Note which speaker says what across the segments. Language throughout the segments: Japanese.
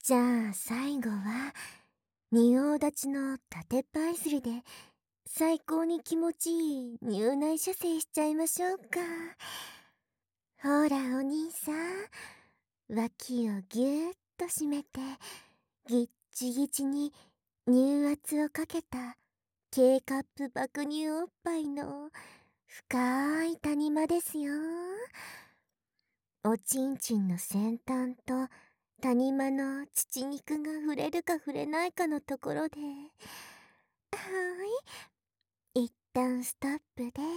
Speaker 1: じゃあ最後は仁王立ちの縦パイスリで最高に気持ちいい入内射精しちゃいましょうか。ほらお兄さん、脇をぎゅーっと締めてぎっちぎちに乳圧をかけた K カップ爆乳おっぱいの深い谷間ですよ。おちんちんの先端と谷間の乳肉が触れるか触れないかのところで、一旦ストップです。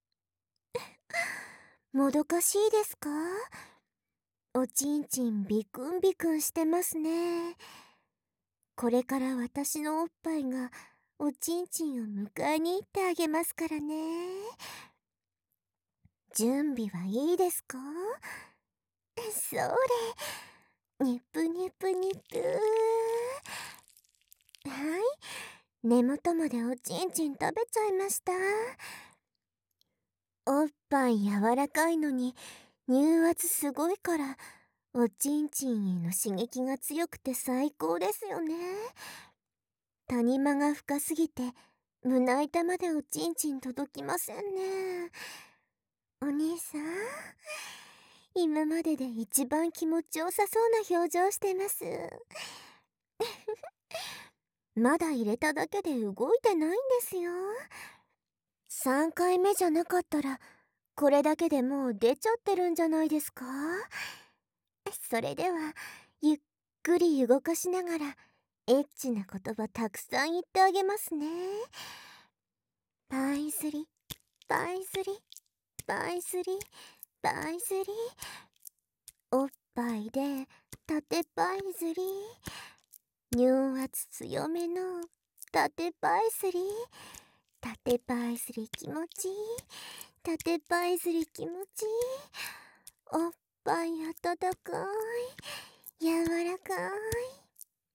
Speaker 1: もどかしいですか？おちんちんビクンビクンしてますね。これから私のおっぱいがおちんちんを迎えに行ってあげますからね。準備はいいですか？それ、ニップニップニップ。はい、根元までおちんちん食べちゃいました。おっぱい柔らかいのに乳圧すごいからおちんちんへの刺激が強くて最高ですよね。谷間が深すぎて胸板までおちんちん届きませんね。お兄さん、今までで一番気持ちよさそうな表情してます。まだ入れただけで動いてないんですよ。3回目じゃなかったらこれだけでもう出ちゃってるんじゃないですか？それではゆっくり動かしながらエッチな言葉たくさん言ってあげますね。パイスリ、パイスリ、パイスリ、パイスリ。おっぱいで縦パイスリ。乳圧強めの縦パイスリ。縦パイスリ気持ちいい。縦パイスリ気持ちいい。おっぱい温かい。柔らかい。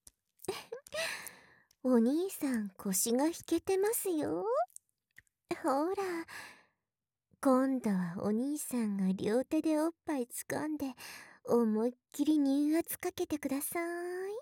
Speaker 1: お兄さん腰が引けてますよ。ほら、今度はお兄さんが両手でおっぱい掴んで思いっきり乳圧かけてください。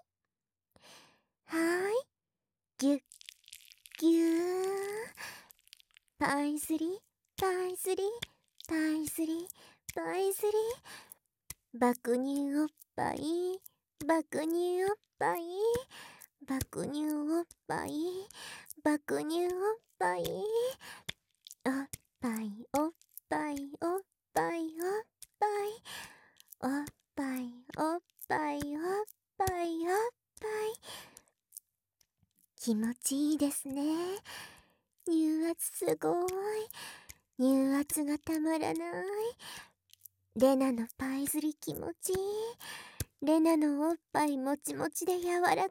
Speaker 1: はーい、ぎゅっぎゅー。パイスリ、パイスリ、パイスリ、パイスリ。爆乳おっぱい、爆乳おっぱい、爆乳おっぱい、爆乳おっぱい。おっぱいおっぱいおっぱいおっぱいおっぱいおっぱいおっぱいおっぱい。気持ちいいですね。乳圧すごい。乳圧がたまらない。レナのパイズリ気持ちいい。レナのおっぱいもちもちで柔らかい。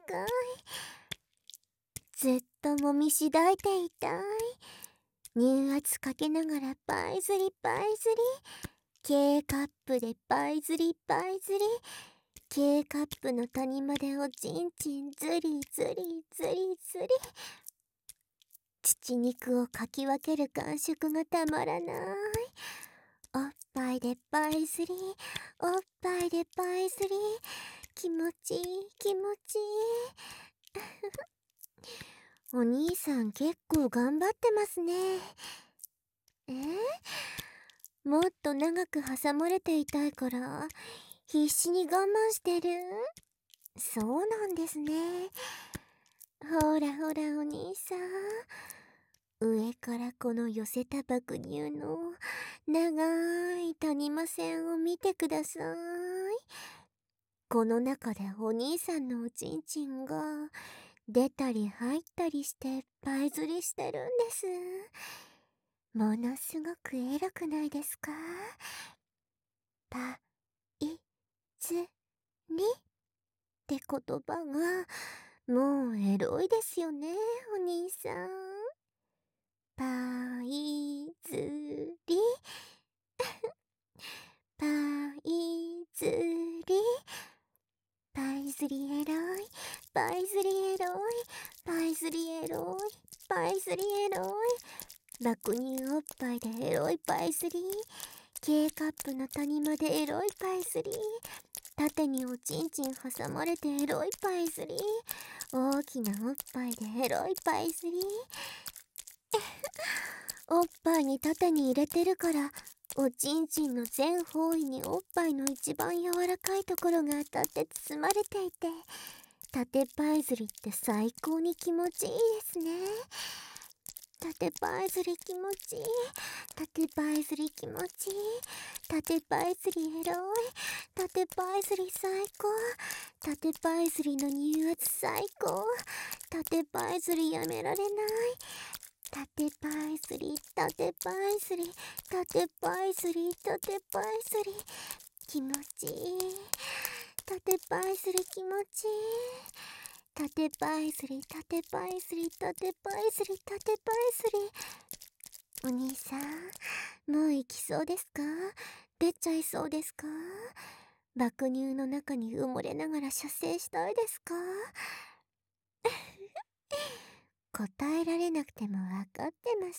Speaker 1: ずっともみしだいていたい。乳圧かけながらパイズリパイズリ。K カップでパイズリパイズリ。K カップの谷までおちんちんズリズリズリズリ。乳肉をかき分ける感触がたまらない。おっぱいでパイズリ、おっぱいでパイズリ。気持ちいい気持ちいい。お兄さん結構頑張ってますね。もっと長く挟まれていたいから必死に我慢してる？そうなんですね。ほらほらお兄さん、上からこの寄せた爆乳の長い谷間線を見てください。この中でお兄さんのおちんちんが出たり入ったりしてパイズリしてるんです。ものすごくエロくないですか？パイズリって言葉がもうエロいですよね、お兄さん。パイズリ、パイズリ、パイズリエロい、パイズリエロい、パイズリエロい、パイズリエロい。爆乳おっぱいでエロいパイズリー。K カップの谷までエロいパイズリー。 縦におちんちん挟まれてエロいパイズリー。大きなおっぱいでエロいパイズリー。おっぱいに縦に入れてるから、おちんちんの全方位におっぱいの一番柔らかいところが当たって包まれていて、縦パイズリって最高に気持ちいいですね。縦パイズリ気持ちいい。縦パイズリ気持ちいい。縦パイズリエロい。縦パイズリ最高。縦パイズリの乳圧最高。縦パイズリやめられない。縦パイズリ、縦パイズリ、縦パイズリ、縦パイズリ気持ちいい。縦パイズリ気持ちいい。縦パイズリ、縦パイズリ、縦パイズリ、縦パイズリ。お兄さん、もう行きそうですか？出ちゃいそうですか？爆乳の中に埋もれながら射精したいですか？答えられなくても分かってます。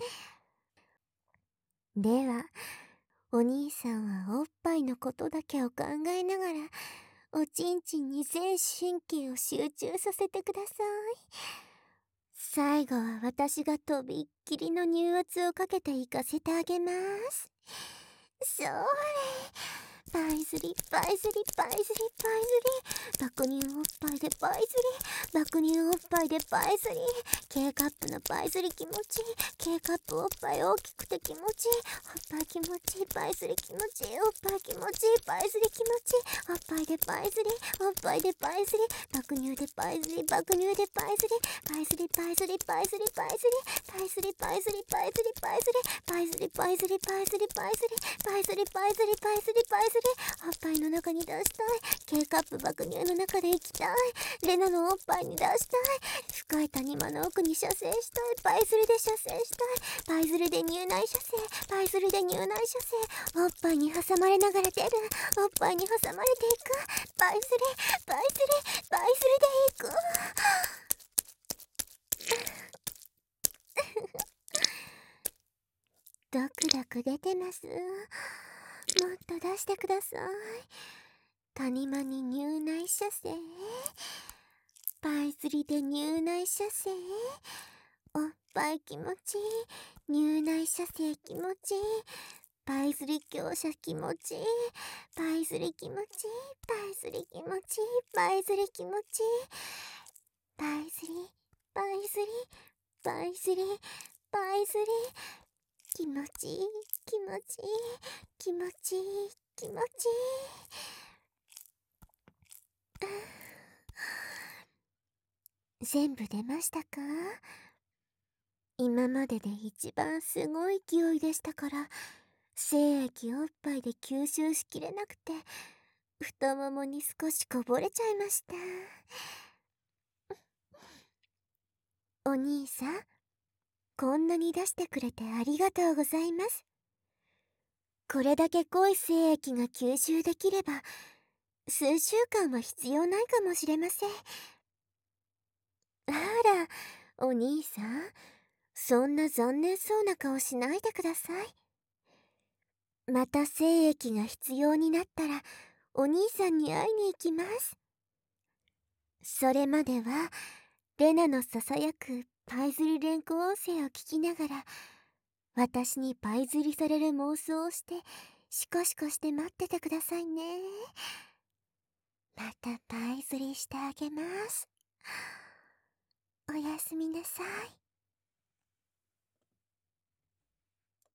Speaker 1: では、お兄さんはおっぱいのことだけを考えながら、おちんちんに全神経を集中させてください。最後は私がとびっきりの乳圧をかけていかせてあげます。それ。パイズリ、パイズリ、パイズリ、パイズリ。爆乳おっぱいでパイズリ。爆乳おっぱいでパイズリ。K カップのパイズリ気持ちいい。K カップおっぱい大きくて気持ちいい。おっぱい気持ちいい。パイズリ気持ちいい。おっぱい気持ちいい。パイズリ気持ちいい。おっぱいでパイズリ。おっぱいでパイズリ。爆乳でパイズリ。爆乳でパイズリ。パイズリ、パイズリ、パイズリ、パイズリ。パイズリ、パイズリ、パイズリ、パイズリ。パイズリ、パイズリ、パイズリ、パイズリ。パイズリ、パイズリ、パイズリ、パイズリ。おっぱいの中に出したい。K カップ爆乳の中で行きたい。レナのおっぱいに出したい。深い谷間の奥に射精したい。パイズリで射精したい。パイズリで乳内射精。パイズリで乳内射精。おっぱいに挟まれながら出る。おっぱいに挟まれていく。パイズリ、パイズリ、パイズリでいく。ドクドク出てます。もっと出してください。谷間に乳内射精。パイズリで乳内射精。おっぱい気持ちいい。乳内射精気持ちいい。パイズリ強射気持ちいい。パイズリ気持ちいい。パイズリ気持ちいい。パイズリ気持ちいい。パイズリ、パイズリ、パイズリ、パイズリ。気持ちいい、気持ちいい、気持ちいい、気持ちいい。全部出ましたか？今までで一番すごい勢いでしたから、精液おっぱいで吸収しきれなくて、太ももに少しこぼれちゃいました。お兄さん、こんなに出してくれてありがとうございます。これだけ濃い精液が吸収できれば、数週間は必要ないかもしれません。あら、お兄さん、そんな残念そうな顔しないでください。また精液が必要になったら、お兄さんに会いに行きます。それまでは、レナのささやくパイズリ連呼音声を聞きながら、私にパイズリされる妄想をして、シコシコして待っててくださいね。またパイズリしてあげます。おやすみなさい。